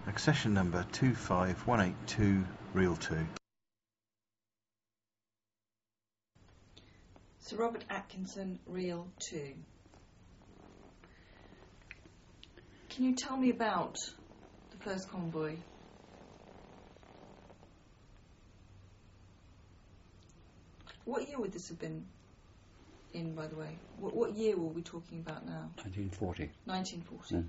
Accession number 25182, Reel 2. Sir Robert Atkinson, Reel 2. Can you tell me about the first convoy? What year would this have been in, by the way? What year were we talking about now? 1940. 1940.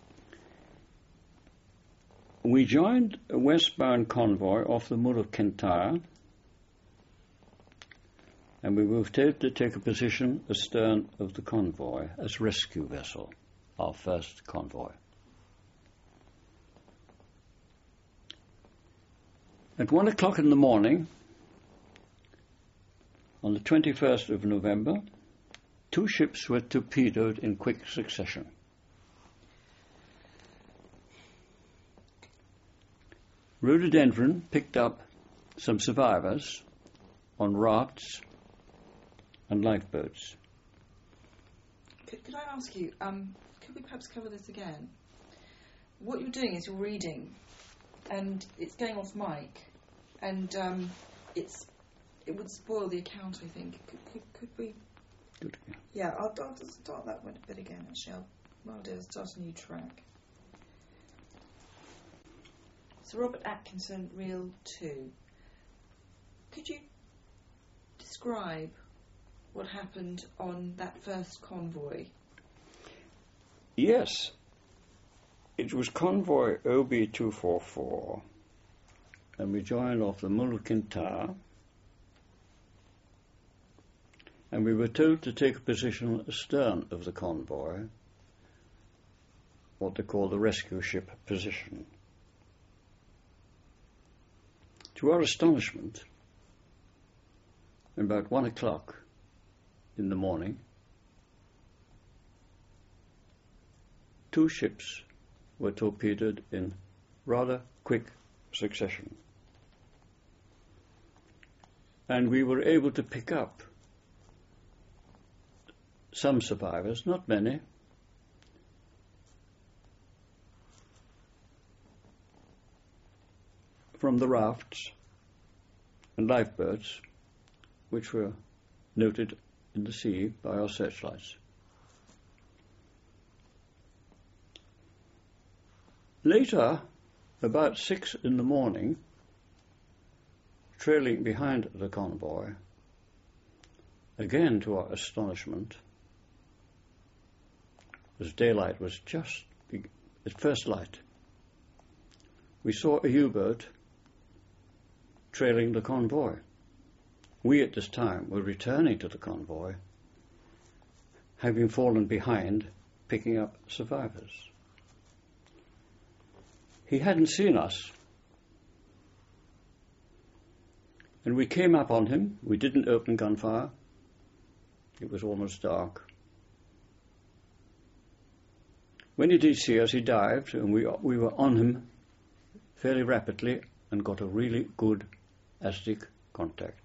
We joined a westbound convoy off the Mull of Kintyre, and we were told to take a position astern of the convoy as rescue vessel, our first convoy. At 1 o'clock in the morning, on the 21st of November, 2 ships were torpedoed in quick succession. Rhododendron picked up some survivors on rafts and lifeboats. Could I ask you, could we perhaps cover this again? What you're doing is you're reading, and it's going off mic, and it would spoil the account, I think. Could we? Good. Yeah, I'll just start that one a bit again, actually. What I'll do is start a new track. Sir Robert Atkinson, Reel 2. Could you describe what happened on that first convoy? Yes. It was convoy OB244, and we joined off the Mull of Kintyre, and we were told to take a position astern of the convoy, what they call the rescue ship position. To our astonishment, about 1 o'clock in the morning, 2 ships were torpedoed in rather quick succession. And we were able to pick up some survivors, not many, from the rafts and lifeboats which were noted in the sea by our searchlights. Later, about 6 in the morning, trailing behind the convoy, again to our astonishment, as daylight was just at first light, we saw a U-boat trailing the convoy. We at this time were returning to the convoy, having fallen behind, picking up survivors. He hadn't seen us, and we came up on him. We didn't open gunfire. It was almost dark. When he did see us, he dived, and we were on him fairly rapidly and got a really good ASDIC contact.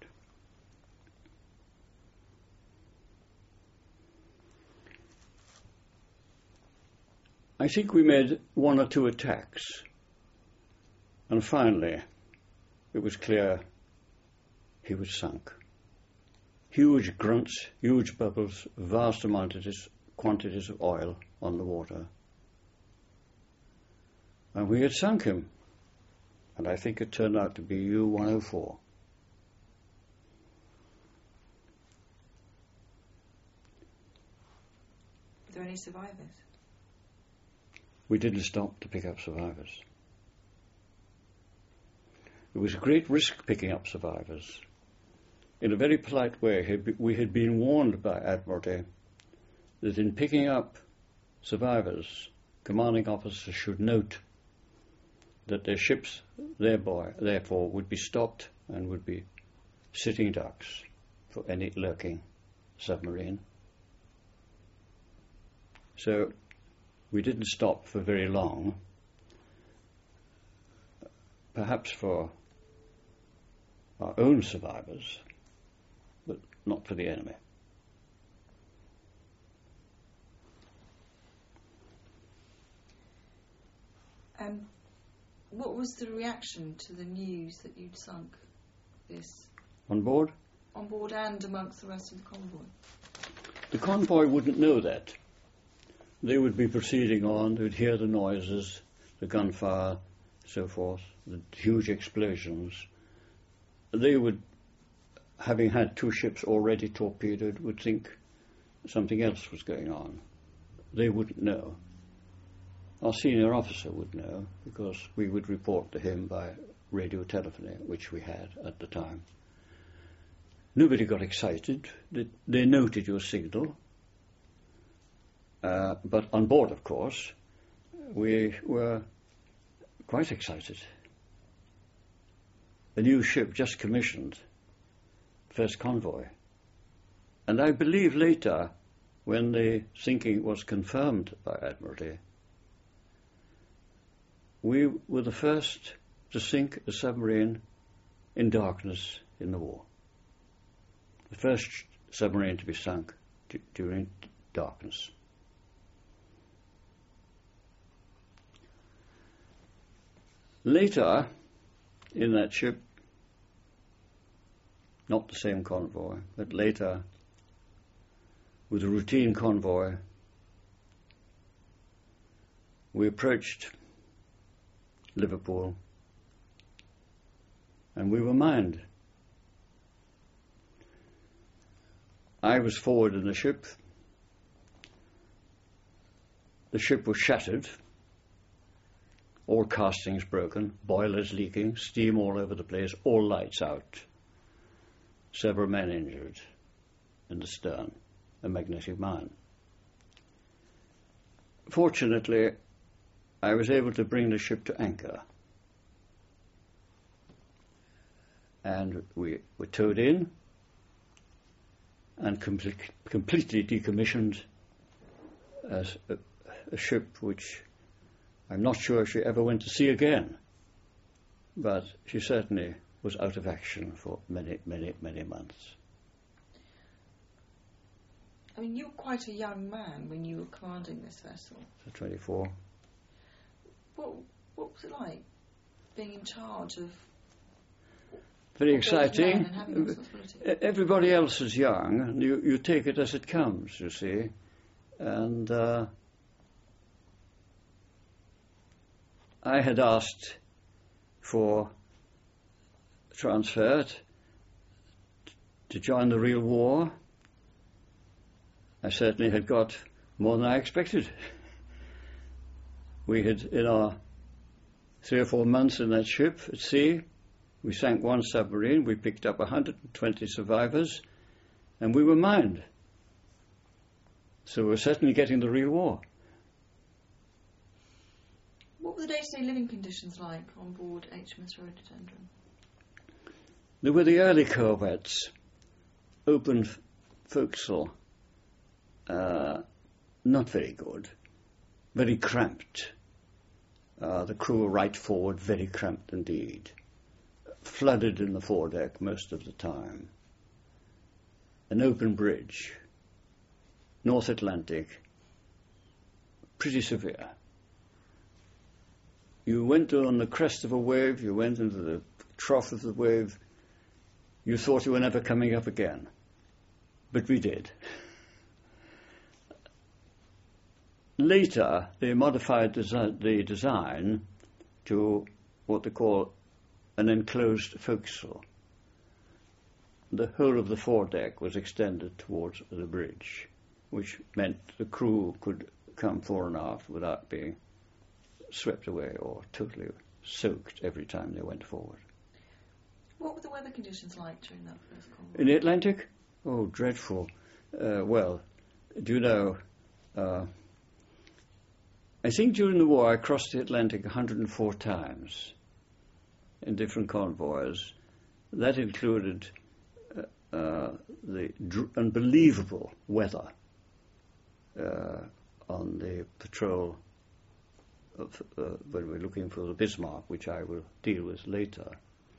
I think we made 1 or 2 attacks, and finally it was clear he was sunk. Huge grunts, huge bubbles, vast quantities of oil on the water. And we had sunk him, and I think it turned out to be U-104. Were there any survivors? We didn't stop to pick up survivors. It was a great risk picking up survivors. In a very polite way, we had been warned by Admiralty that in picking up survivors, commanding officers should note that their ships therefore would be stopped and would be sitting ducks for any lurking submarine. So we didn't stop for very long, perhaps for our own survivors, but not for the enemy. what was the reaction to the news that you'd sunk this On board? on board and amongst the rest of the convoy? The convoy wouldn't know that. They would be proceeding on, they would hear the noises, the gunfire, so forth, the huge explosions. They would, having had 2 ships already torpedoed, would think something else was going on. They wouldn't know. Our senior officer would know, because we would report to him by radio telephony, which we had at the time. Nobody got excited. They noted your signal. But on board, of course, we were quite excited. A new ship just commissioned, first convoy. And I believe later, when the sinking was confirmed by Admiralty, we were the first to sink a submarine in darkness in the war. The first submarine to be sunk during darkness. Later, in that ship, not the same convoy, but later, with a routine convoy, we approached Liverpool, and we were mined. I was forward in the ship. The ship was shattered, all castings broken, boilers leaking, steam all over the place, all lights out. Several men injured in the stern, a magnetic mine. Fortunately, I was able to bring the ship to anchor. And we were towed in and completely decommissioned as a ship which I'm not sure she ever went to sea again, but she certainly was out of action for many, many, many months. I mean, you were quite a young man when you were commanding this vessel. So 24. What was it like, being in charge of... Very of those men exciting. and having responsibility? Everybody else is young, and you take it as it comes, you see. And I had asked for transfer to join the real war. I certainly had got more than I expected. We had, in our 3 or 4 months in that ship at sea, we sank 1 submarine, we picked up 120 survivors, and we were mined. So we're certainly getting the real war. What were the day-to-day living conditions like on board HMS Rhododendron? There were the early corvettes, open forecastle, not very good, very cramped. The crew were right forward, very cramped indeed. Flooded in the foredeck most of the time. An open bridge, North Atlantic, pretty severe. You went on the crest of a wave, you went into the trough of the wave, you thought you were never coming up again. But we did. Later, they modified the design to what they call an enclosed forecastle. The whole of the foredeck was extended towards the bridge, which meant the crew could come fore and aft without being swept away or totally soaked every time they went forward. What were the weather conditions like during that first convoy? In the Atlantic? Oh, dreadful. Well, do you know, I think during the war I crossed the Atlantic 104 times in different convoys. That included the unbelievable weather on the patrol of, when we're looking for the Bismarck, which I will deal with later.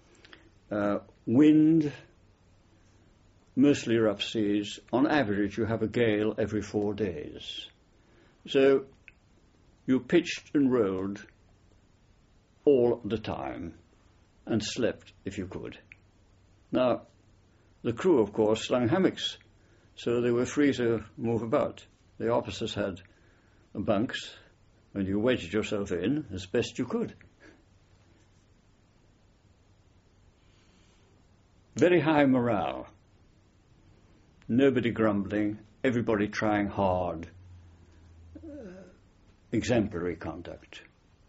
Wind, mostly rough seas. On average, you have a gale every 4 days. So you pitched and rolled all the time and slept if you could. Now, the crew, of course, slung hammocks, so they were free to move about. The officers had bunks, and you wedged yourself in as best you could. Very high morale. Nobody grumbling, everybody trying hard. Exemplary conduct.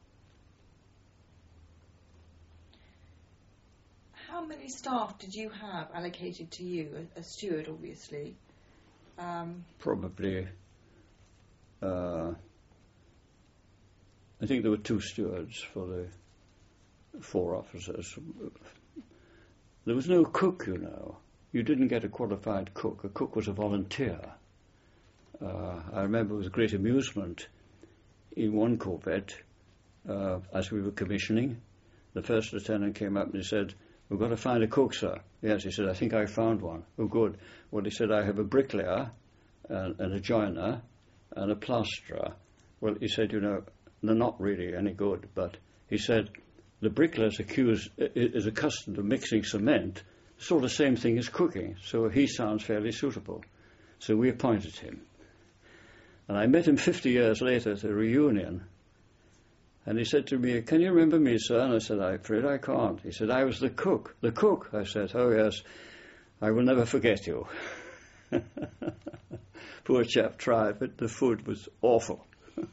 How many staff did you have allocated to you? A steward, obviously. Probably, I think there were 2 stewards for the 4 officers. There was no cook, you know. You didn't get a qualified cook. A cook was a volunteer. I remember with great amusement in one corvette, as we were commissioning, the first lieutenant came up and he said, "We've got to find a cook, sir." Yes, he said, "I think I found one." "Oh, good." Well, he said, "I have a bricklayer and a joiner and a plasterer." Well, he said, "You know, they're not really any good," but he said, "The bricklayer's is accustomed to mixing cement, sort of same thing as cooking, so he sounds fairly suitable." So we appointed him. And I met him 50 years later at a reunion. And he said to me, "Can you remember me, sir?" And I said, "I'm afraid I can't." He said, "I was the cook." "The cook?" I said, "Oh, yes, I will never forget you." Poor chap tried, but the food was awful.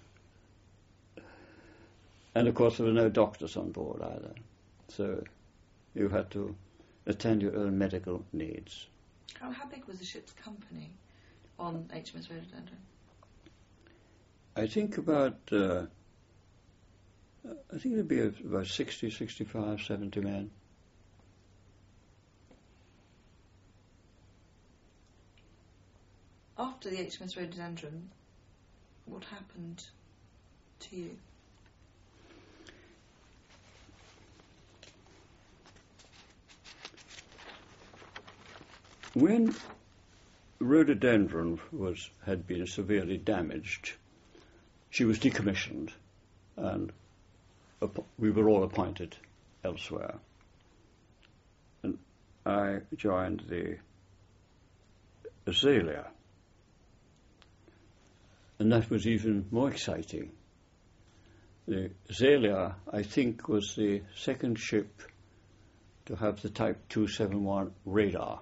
And, of course, there were no doctors on board either. So you had to attend your own medical needs. How big was the ship's company on HMS Rhododendron? I think there'd be about 60, 65, 70 men. After the HMS Rhododendron, what happened to you? When Rhododendron had been severely damaged, she was decommissioned, and we were all appointed elsewhere. And I joined the Azalea, and that was even more exciting. The Azalea, I think, was the second ship to have the Type 271 radar.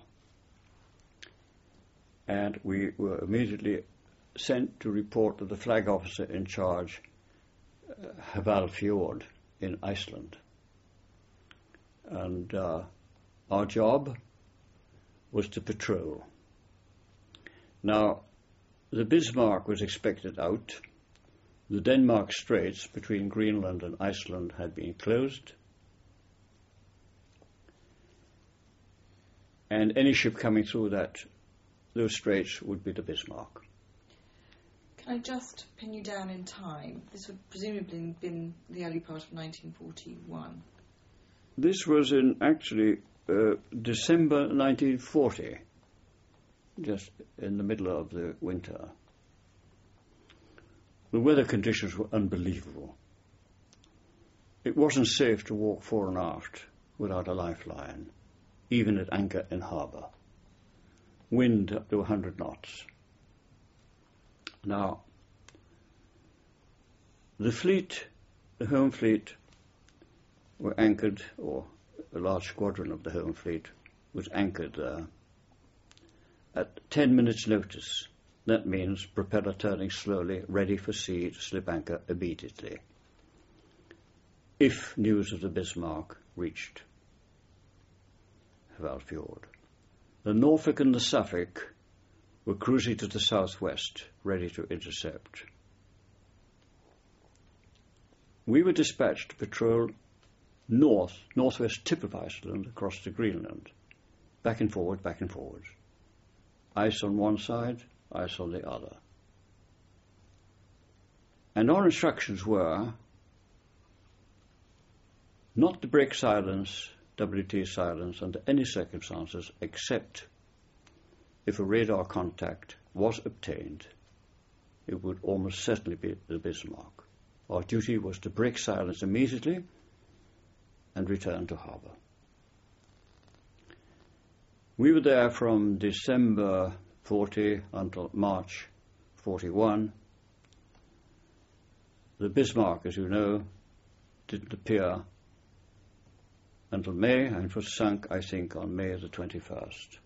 And we were immediately sent to report to the flag officer in charge, Hvalfjord in Iceland. And our job was to patrol. Now, the Bismarck was expected out. The Denmark Straits between Greenland and Iceland had been closed. And any ship coming through those straits would be the Bismarck. Can I just pin you down in time? This would presumably have been the early part of 1941. This was in actually December 1940, just in the middle of the winter. The weather conditions were unbelievable. It wasn't safe to walk fore and aft without a lifeline, even at anchor in harbour. Wind up to 100 knots. Now, the fleet, the home fleet, were anchored, or a large squadron of the home fleet was anchored there at 10 minutes' notice. That means propeller turning slowly, ready for sea to slip anchor immediately, if news of the Bismarck reached Hvalfjord. The Norfolk and the Suffolk were cruising to the southwest, ready to intercept. We were dispatched to patrol northwest tip of Iceland across to Greenland, back and forward, back and forwards. Ice on one side, ice on the other. And our instructions were not to break silence, WT silence, under any circumstances except if a radar contact was obtained. It would almost certainly be the Bismarck. Our duty was to break silence immediately and returned to harbour. We were there from December 40 until March 41. The Bismarck, as you know, didn't appear until May, and it was sunk, I think, on May the 21st.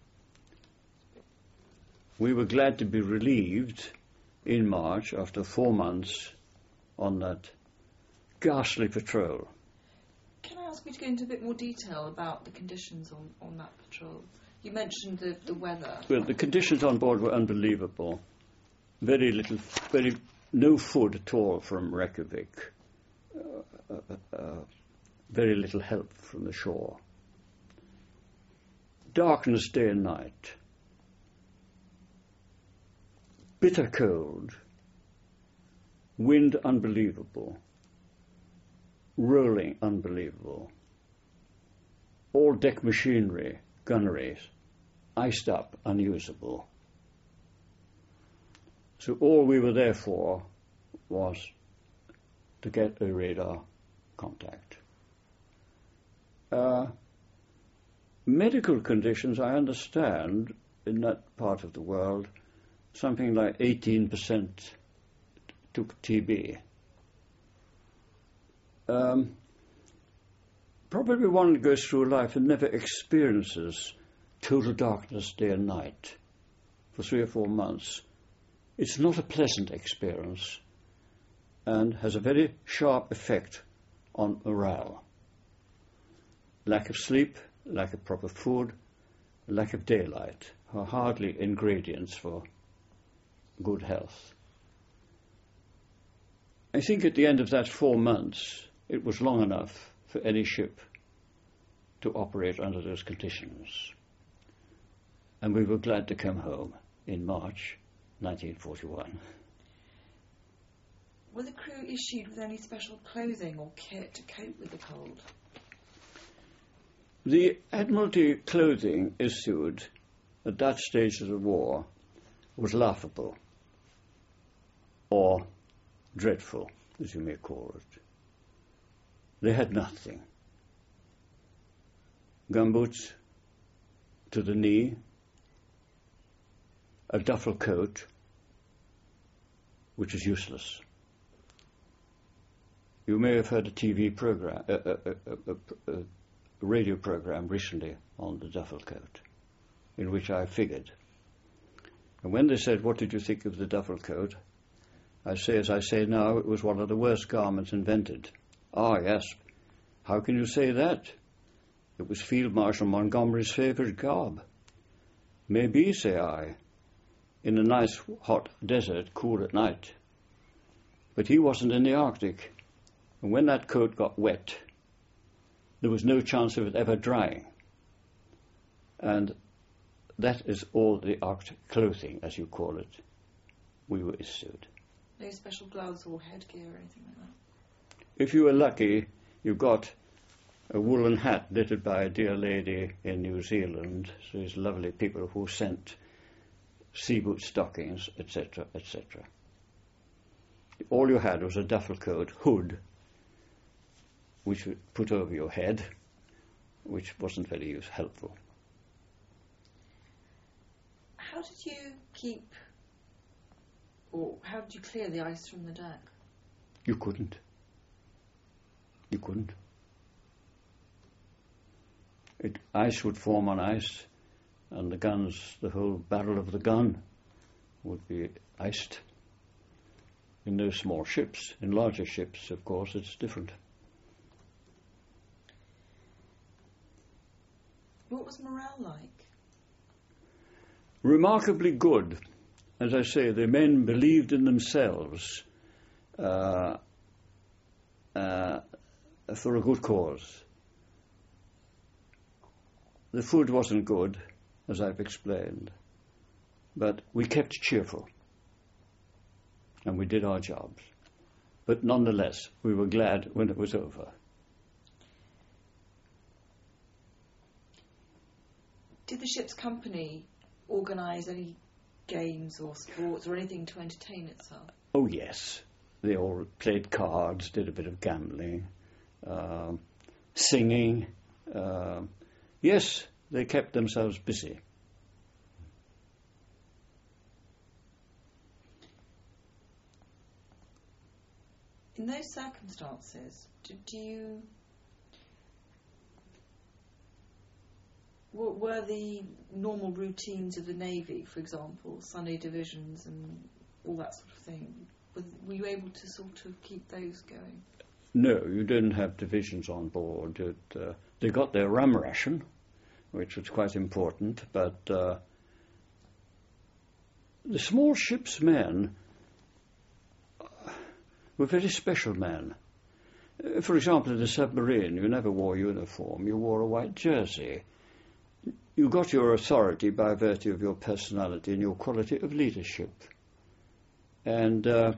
We were glad to be relieved in March after 4 months on that ghastly patrol. Can I ask you to go into a bit more detail about the conditions on that patrol? You mentioned the weather. Well, the conditions on board were unbelievable. No food at all from Reykjavik. Very little help from the shore. Darkness day and night. Bitter cold. Wind unbelievable. Rolling unbelievable. All deck machinery, gunneries, iced up, unusable. So all we were there for was to get a radar contact. Medical conditions, I understand, in that part of the world, something like 18% took TB. Probably one goes through life and never experiences total darkness day and night for 3 or 4 months. It's not a pleasant experience and has a very sharp effect on morale. Lack of sleep, lack of proper food, lack of daylight are hardly ingredients for good health. I think at the end of that 4 months, it was long enough for any ship to operate under those conditions. And we were glad to come home in March 1941. Were the crew issued with any special clothing or kit to cope with the cold? The Admiralty clothing issued at that stage of the war was laughable, or dreadful, as you may call it. They had nothing. Gumboots to the knee, a duffel coat, which is useless. You may have heard a TV program, a radio program recently on the duffel coat, in which I figured. And when they said, "What did you think of the duffel coat?" I say, as I say now, it was one of the worst garments invented. Ah, yes. How can you say that? It was Field Marshal Montgomery's favourite garb. Maybe, say I, in a nice hot desert, cool at night. But he wasn't in the Arctic, and when that coat got wet, there was no chance of it ever drying. And that is all the Arctic clothing, as you call it, we were issued. No special gloves or headgear or anything like that? If you were lucky, you got a woolen hat knitted by a dear lady in New Zealand, these lovely people who sent sea boot stockings, etc., etc. All you had was a duffel coat, hood, which you put over your head, which wasn't very helpful. How did you keep, or how did you clear the ice from the deck? You couldn't. You couldn't. Ice would form on ice, and the guns, the whole barrel of the gun would be iced. In those small ships, in larger ships, of course, it's different. What was morale like? Remarkably good. As I say, the men believed in themselves for a good cause. The food wasn't good, as I've explained, but we kept cheerful and we did our jobs. But nonetheless, we were glad when it was over. Did the ship's company organise any games or sports or anything to entertain itself? Oh, yes. They all played cards, did a bit of gambling, singing. Yes, they kept themselves busy. In those circumstances, were the normal routines of the Navy, for example, Sunday divisions and all that sort of thing, were you able to sort of keep those going? No, you didn't have divisions on board. They got their rum ration, which was quite important, but the small ship's men were very special men. For example, in the submarine, you never wore uniform, you wore a white jersey. You got your authority by virtue of your personality and your quality of leadership. And there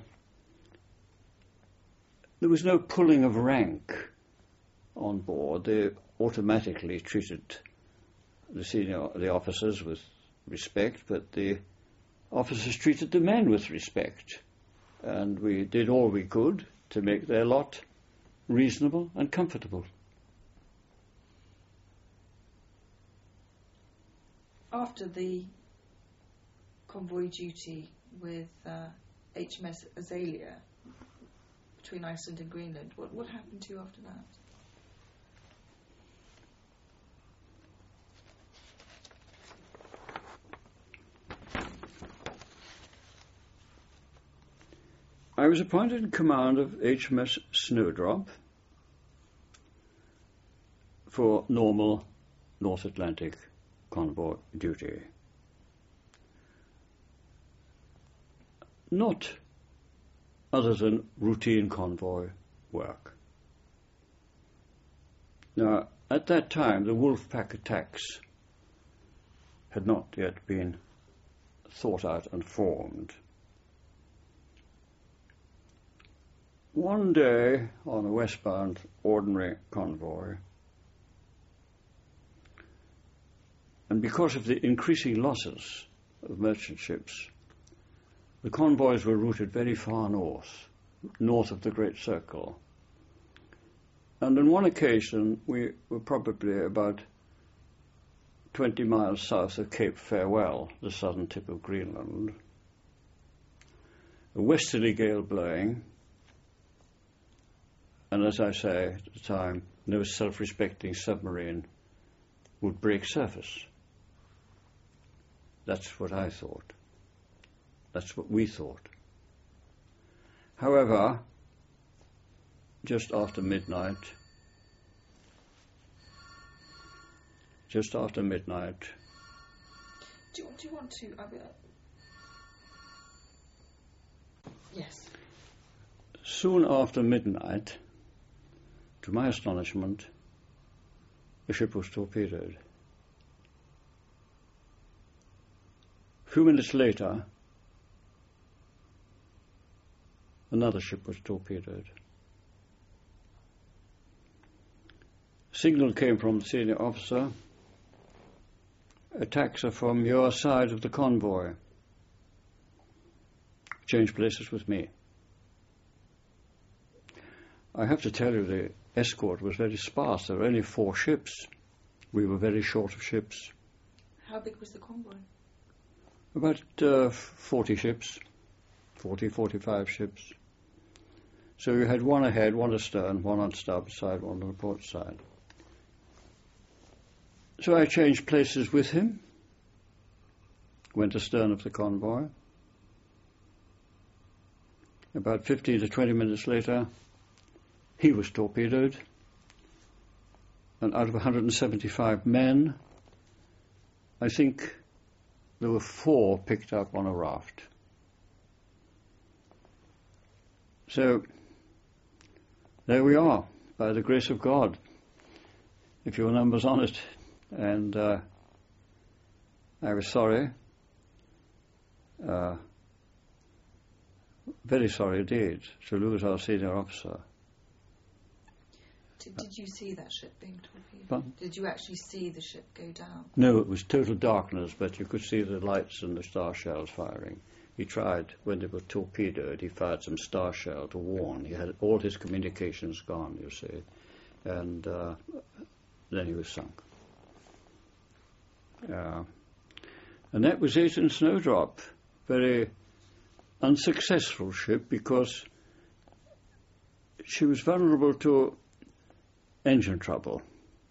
was no pulling of rank on board. They automatically treated the officers with respect, but the officers treated the men with respect. And we did all we could to make their lot reasonable and comfortable. After the convoy duty with HMS Azalea between Iceland and Greenland, what happened to you after that? I was appointed in command of HMS Snowdrop for normal North Atlantic convoy duty. Not other than routine convoy work. Now, at that time, the Wolf-Pack attacks had not yet been thought out and formed. One day, on a westbound ordinary convoy, and because of the increasing losses of merchant ships, the convoys were routed very far north of the Great Circle. And on one occasion, we were probably about 20 miles south of Cape Farewell, the southern tip of Greenland. A westerly gale blowing, and as I say, at the time, no self-respecting submarine would break surface. That's what I thought. That's what we thought. However, just after midnight, Do you want to? Yes. Soon after midnight, to my astonishment, the ship was torpedoed. A few minutes later, another ship was torpedoed. Signal came from the senior officer. Attacks are from your side of the convoy. Change places with me. I have to tell you, the escort was very sparse. There were only 4 ships. We were very short of ships. How big was the convoy? About 40 ships, 45 ships. So you had one ahead, one astern, one on starboard side, one on the port side. So I changed places with him, went astern of the convoy. About 15 to 20 minutes later, he was torpedoed, and out of 175 men, I think there were 4 picked up on a raft. So there we are, by the grace of God, if your number's on it. And I was sorry, very sorry indeed, to lose our senior officer. Did you see that ship being torpedoed? Pardon? Did you actually see the ship go down? No, it was total darkness, but you could see the lights and the star shells firing. He tried, when they were torpedoed, he fired some star shell to warn. He had all his communications gone, you see. and then he was sunk. And that was it in Snowdrop. Very unsuccessful ship because she was vulnerable to engine trouble.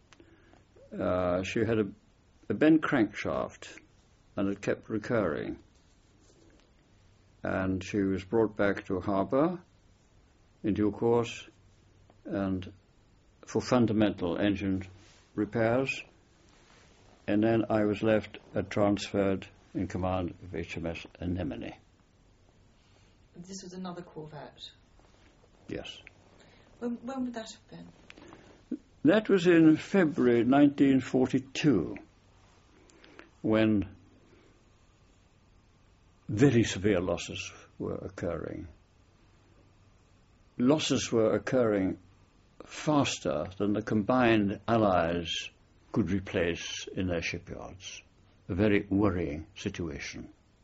She had a bent crankshaft, and it kept recurring. And she was brought back to harbour in due course, and for fundamental engine repairs. And then I was left transferred in command of HMS Anemone. This was another corvette. Yes. When would that have been? That was in February 1942, when very severe losses were occurring. Losses were occurring faster than the combined Allies could replace in their shipyards. A very worrying situation.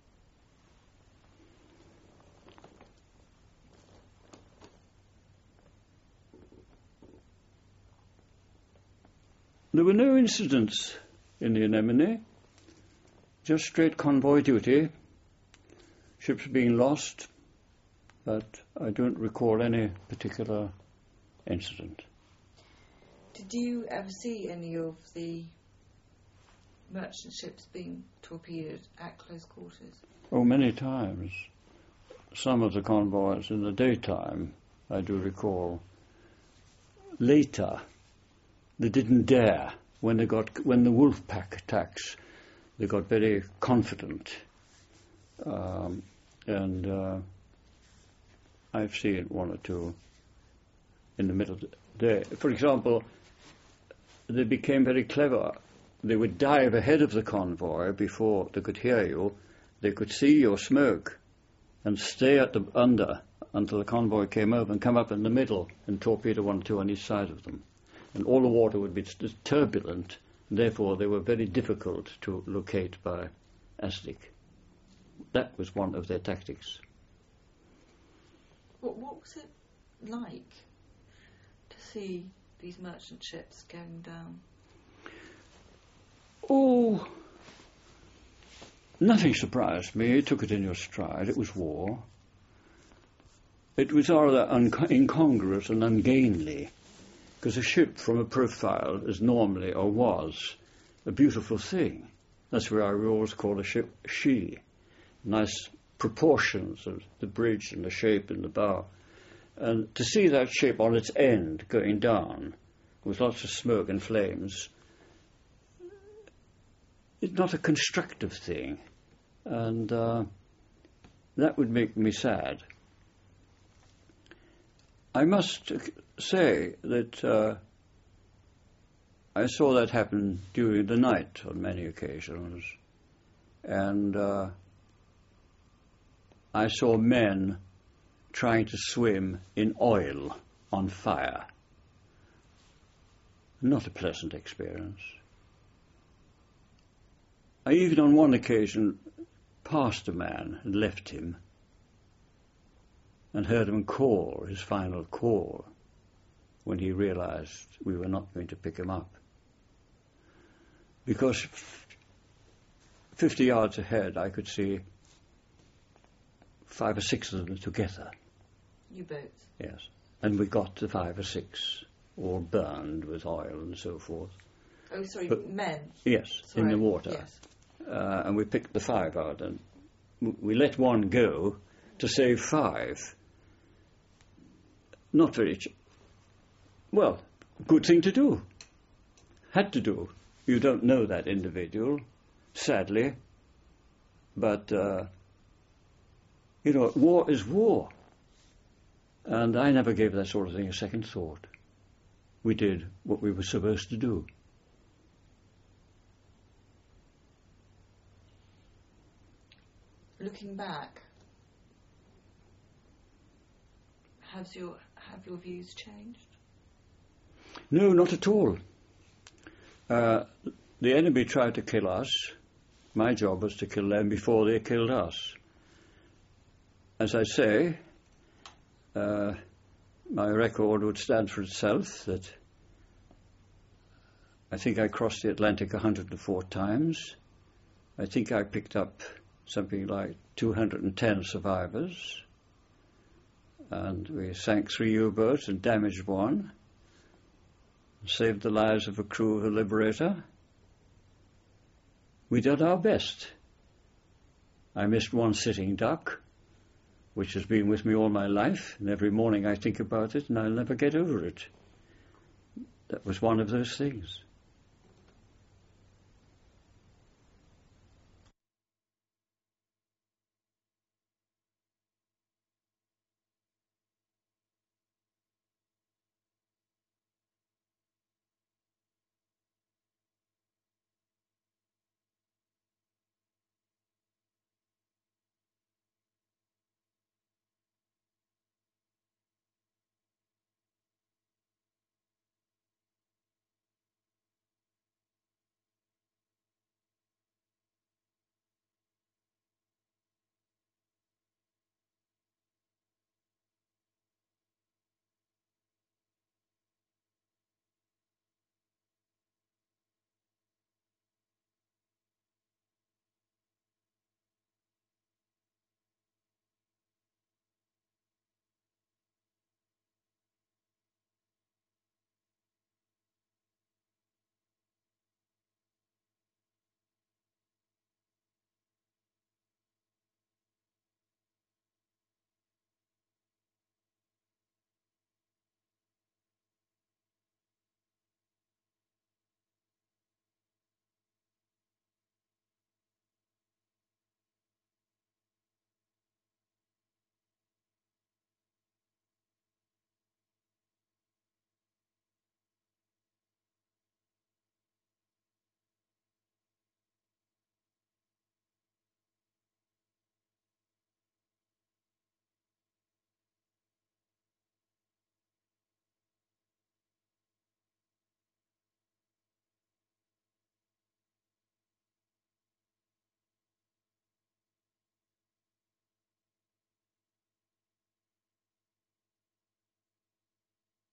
There were no incidents in the Anemone, just straight convoy duty, ships being lost, but I don't recall any particular incident. Did you ever see any of the merchant ships being torpedoed at close quarters? Oh, many times. Some of the convoys in the daytime, I do recall. Later, they didn't dare. When the wolf pack attacks, they got very confident. And I've seen one or two in the middle of the day. For example, they became very clever. They would dive ahead of the convoy before they could hear you. They could see your smoke and stay at the under until the convoy came over and come up in the middle and torpedo one or two on each side of them. And all the water would be turbulent, and therefore they were very difficult to locate by ASDIC. That was one of their tactics. What was it like to see these merchant ships going down? Oh, nothing surprised me. You took it in your stride. It was war. It was rather incongruous and ungainly, because a ship from a profile is normally, or was, a beautiful thing. That's why we always call a ship she. Nice proportions of the bridge and the shape and the bow. And to see that ship on its end going down with lots of smoke and flames, it's not a constructive thing. And that would make me sad. I must say that I saw that happen during the night on many occasions. And I saw men trying to swim in oil on fire. Not a pleasant experience. I even on one occasion passed a man and left him and heard him call, his final call, when he realized we were not going to pick him up. Because 50 yards ahead I could see 5 or 6 of them together. U-boats? Yes. And we got to 5 or 6, all burned with oil and so forth. Oh, sorry, but, men? Yes, sorry. in the water. Yes. And we picked the 5 out, and we let one go to save 5. Not very... well, good thing to do. Had to do. You don't know that individual, sadly. But, war is war. And I never gave that sort of thing a second thought. We did what we were supposed to do. Looking back, have your views changed? No, not at all. The enemy tried to kill us. My job was to kill them before they killed us. As I say, my record would stand for itself, that I think I crossed the Atlantic 104 times. I think I picked up something like 210 survivors. And we sank 3 U-boats and damaged 1. Saved the lives of a crew of the Liberator. We did our best. I missed 1 sitting duck, which has been with me all my life, and every morning I think about it and I'll never get over it. That was one of those things.